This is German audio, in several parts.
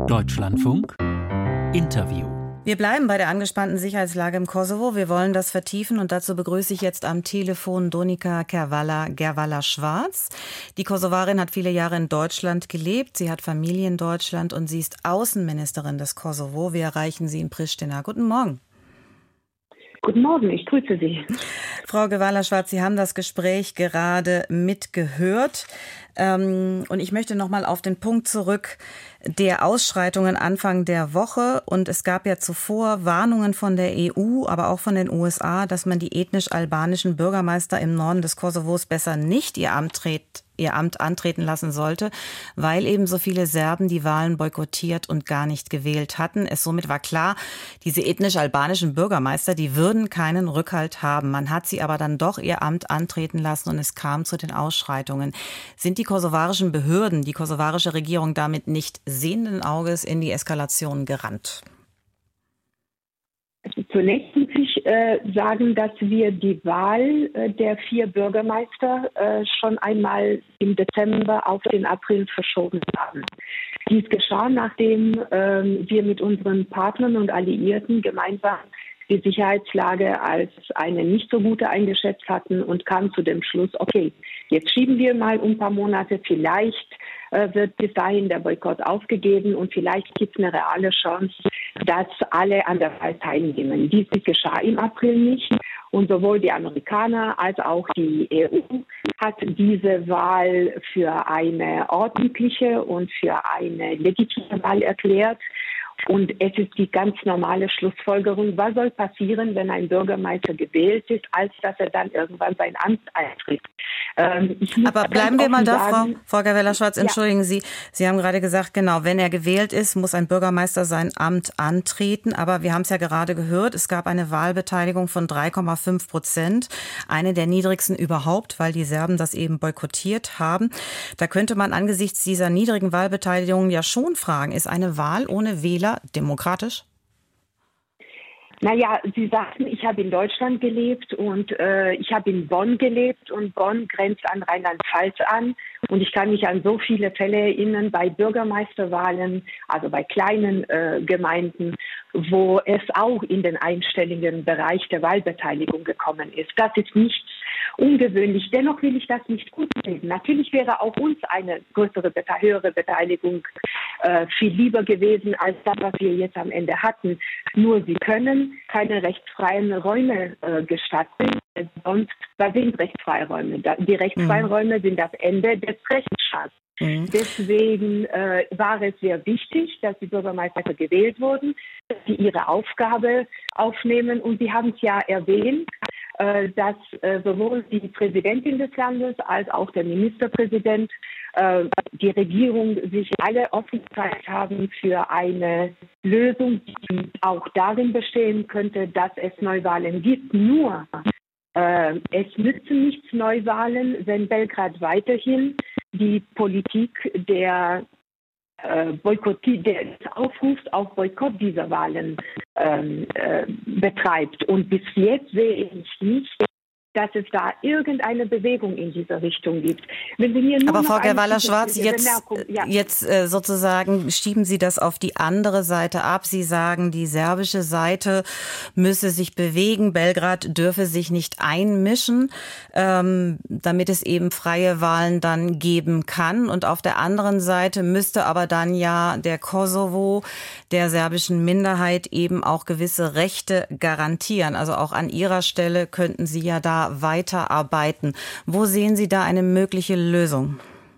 Deutschlandfunk Interview. Wir bleiben bei der angespannten Sicherheitslage im Kosovo. Wir wollen das vertiefen und dazu begrüße ich jetzt am Telefon Donika Gervalla-Schwarz. Die Kosovarin hat viele Jahre in Deutschland gelebt. Sie hat Familie in Deutschland und sie ist Außenministerin des Kosovo. Wir erreichen sie in Pristina. Guten Morgen. Guten Morgen, ich grüße Sie. Frau Gervalla-Schwarz, Sie haben das Gespräch gerade mitgehört. Und ich möchte noch mal auf den Punkt zurück der Ausschreitungen Anfang der Woche. Und es gab ja zuvor Warnungen von der EU, aber auch von den USA, dass man die ethnisch-albanischen Bürgermeister im Norden des Kosovos besser nicht ihr Amt antreten lassen sollte, weil eben so viele Serben die Wahlen boykottiert und gar nicht gewählt hatten. Es somit war klar, diese ethnisch-albanischen Bürgermeister, die würden keinen Rückhalt haben. Man hat sie aber dann doch ihr Amt antreten lassen und es kam zu den Ausschreitungen. Sind die kosovarischen Behörden, die kosovarische Regierung damit nicht sehenden Auges in die Eskalation gerannt? Zunächst muss ich sagen, dass wir die Wahl der 4 Bürgermeister schon einmal im Dezember auf den April verschoben haben. Dies geschah, nachdem wir mit unseren Partnern und Alliierten gemeinsam die Sicherheitslage als eine nicht so gute eingeschätzt hatten und kamen zu dem Schluss, okay, jetzt schieben wir mal ein paar Monate, vielleicht wird bis dahin der Boykott aufgegeben und vielleicht gibt es eine reale Chance, dass alle an der Wahl teilnehmen. Dies geschah im April nicht und sowohl die Amerikaner als auch die EU hat diese Wahl für eine ordentliche und für eine legitime Wahl erklärt. Und es ist die ganz normale Schlussfolgerung, was soll passieren, wenn ein Bürgermeister gewählt ist, als dass er dann irgendwann sein Amt eintritt. Aber bleiben wir mal da, Frau Gervalla-Schwarz, entschuldigen Sie. Sie haben gerade gesagt, genau, wenn er gewählt ist, muss ein Bürgermeister sein Amt antreten. Aber wir haben es ja gerade gehört, es gab eine Wahlbeteiligung von 3,5%, eine der niedrigsten überhaupt, weil die Serben das eben boykottiert haben. Da könnte man angesichts dieser niedrigen Wahlbeteiligung ja schon fragen, ist eine Wahl ohne Wähler demokratisch? Naja, Sie sagten, ich habe in Deutschland gelebt und ich habe in Bonn gelebt und Bonn grenzt an Rheinland-Pfalz an und ich kann mich an so viele Fälle erinnern bei Bürgermeisterwahlen, also bei kleinen Gemeinden, wo es auch in den einstelligen Bereich der Wahlbeteiligung gekommen ist. Das ist nichts ungewöhnlich. Dennoch will ich das nicht gut reden. Natürlich wäre auch uns eine höhere Beteiligung viel lieber gewesen als das, was wir jetzt am Ende hatten. Nur sie können keine rechtsfreien Räume gestatten. Sonst, was sind rechtsfreie Räume? Die rechtsfreien Räume sind das Ende des Rechtsstaats. Deswegen war es sehr wichtig, dass die Bürgermeister gewählt wurden, dass sie ihre Aufgabe aufnehmen. Und Sie haben es ja erwähnt, dass sowohl die Präsidentin des Landes als auch der Ministerpräsident, die Regierung sich alle offen gezeigt haben für eine Lösung, die auch darin bestehen könnte, dass es Neuwahlen gibt. Nur es nützen nichts Neuwahlen, wenn Belgrad weiterhin die Politik des Aufrufs auf Boykott dieser Wahlen betreibt. Und bis jetzt sehe ich nicht, dass es da irgendeine Bewegung in dieser Richtung gibt. Wenn Sie mir nur Aber noch Frau Gervalla-Schwarz, jetzt sozusagen schieben Sie das auf die andere Seite ab. Sie sagen, die serbische Seite müsse sich bewegen, Belgrad dürfe sich nicht einmischen, damit es eben freie Wahlen dann geben kann. Und auf der anderen Seite müsste aber dann ja der Kosovo der serbischen Minderheit eben auch gewisse Rechte garantieren. Also auch an Ihrer Stelle könnten Sie ja da weiterarbeiten. Wo sehen Sie da eine mögliche Lösung?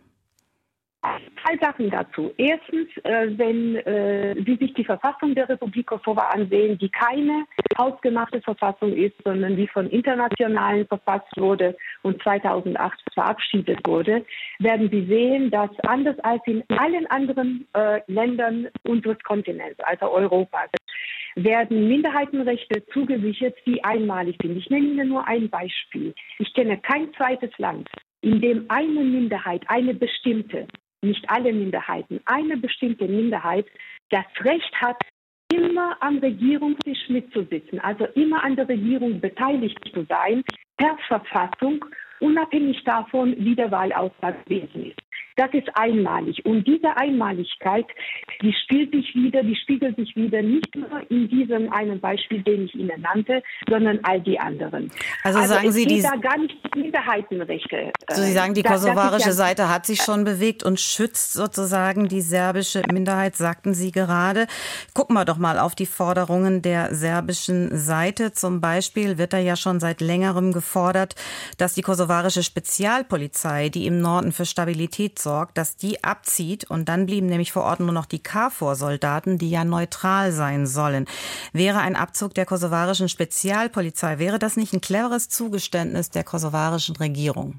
2 Sachen dazu. Erstens, wenn Sie sich die Verfassung der Republik Kosovo ansehen, die keine hausgemachte Verfassung ist, sondern die von Internationalen verfasst wurde und 2008 verabschiedet wurde, werden Sie sehen, dass anders als in allen anderen Ländern unseres Kontinents, also Europas, werden Minderheitenrechte zugesichert, die einmalig sind. Ich nenne Ihnen nur ein Beispiel. Ich kenne kein zweites Land, in dem eine Minderheit, eine bestimmte, nicht alle Minderheiten, eine bestimmte Minderheit das Recht hat, immer am Regierungstisch mitzusitzen, also immer an der Regierung beteiligt zu sein, per Verfassung, unabhängig davon, wie der Wahlausgang gewesen ist. Das ist einmalig. Und diese Einmaligkeit, die spiegelt sich wieder nicht nur in diesem einen Beispiel, den ich Ihnen nannte, sondern all die anderen. Also sagen Sie, es geht da gar nicht um Minderheitenrechte. Also Sie sagen, die kosovarische Seite hat sich schon bewegt und schützt sozusagen die serbische Minderheit, sagten Sie gerade. Gucken wir doch mal auf die Forderungen der serbischen Seite. Zum Beispiel wird da ja schon seit längerem gefordert, dass die kosovarische Spezialpolizei, die im Norden für Stabilität sorgt, dass die abzieht, und dann blieben nämlich vor Ort nur noch die KFOR-Soldaten, die ja neutral sein sollen. Wäre ein Abzug der kosovarischen Spezialpolizei, wäre das nicht ein cleveres Zugeständnis der kosovarischen Regierung?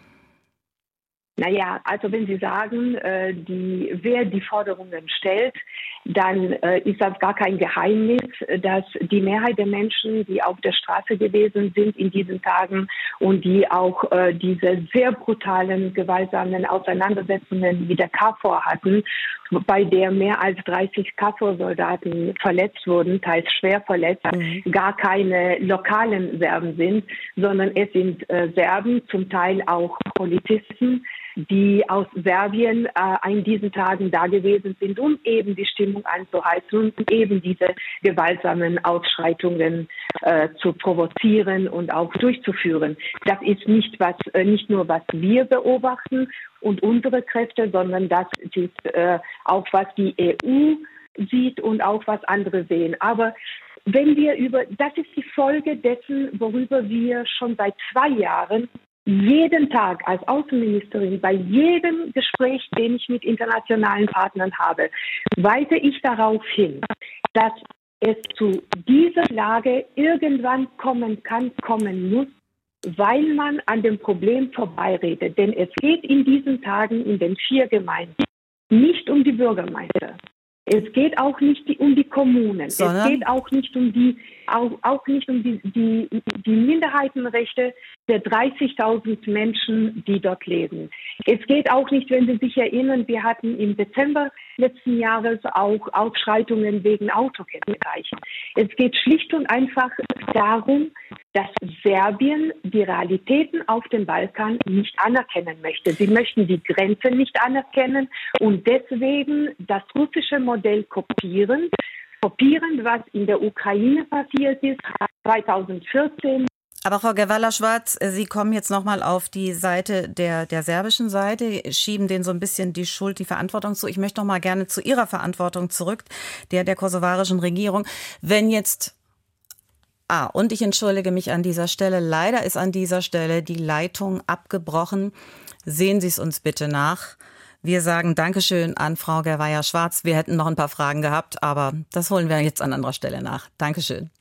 Naja, also wenn Sie sagen, wer die Forderungen stellt, dann ist das gar kein Geheimnis, dass die Mehrheit der Menschen, die auf der Straße gewesen sind in diesen Tagen und die auch diese sehr brutalen, gewaltsamen Auseinandersetzungen mit der KFOR hatten, bei der mehr als 30 KFOR-Soldaten verletzt wurden, teils schwer verletzt, gar keine lokalen Serben sind, sondern es sind Serben, zum Teil auch Polizisten, die aus Serbien in diesen Tagen da gewesen sind, um eben die Stimmung anzuheizen und eben diese gewaltsamen Ausschreitungen zu provozieren und auch durchzuführen. Das ist nicht nur, was wir beobachten und unsere Kräfte, sondern das ist auch, was die EU sieht und auch was andere sehen. Aber das ist die Folge dessen, worüber wir schon seit 2 Jahren jeden Tag als Außenministerin, bei jedem Gespräch, den ich mit internationalen Partnern habe, weise ich darauf hin, dass es zu dieser Lage irgendwann kommen muss, weil man an dem Problem vorbeiredet. Denn es geht in diesen Tagen in den 4 Gemeinden nicht um die Bürgermeister. Es geht auch nicht um die Kommunen. Es geht auch nicht um die Minderheitenrechte der 30.000 Menschen, die dort leben. Es geht auch nicht, wenn Sie sich erinnern, wir hatten im Dezember letzten Jahres auch Ausschreitungen wegen Autokennzeichen. Es geht schlicht und einfach darum, dass Serbien die Realitäten auf dem Balkan nicht anerkennen möchte. Sie möchten die Grenzen nicht anerkennen und deswegen das russische Modell kopieren, was in der Ukraine passiert ist, 2014. Aber Frau Gevalla-Schwarz, Sie kommen jetzt nochmal auf die Seite der serbischen Seite, schieben denen so ein bisschen die Schuld, die Verantwortung zu. Ich möchte noch mal gerne zu Ihrer Verantwortung zurück, der kosovarischen Regierung. Wenn jetzt und ich entschuldige mich an dieser Stelle, leider ist an dieser Stelle die Leitung abgebrochen. Sehen Sie es uns bitte nach. Wir sagen Dankeschön an Frau Gevalla-Schwarz. Wir hätten noch ein paar Fragen gehabt, aber das holen wir jetzt an anderer Stelle nach. Dankeschön.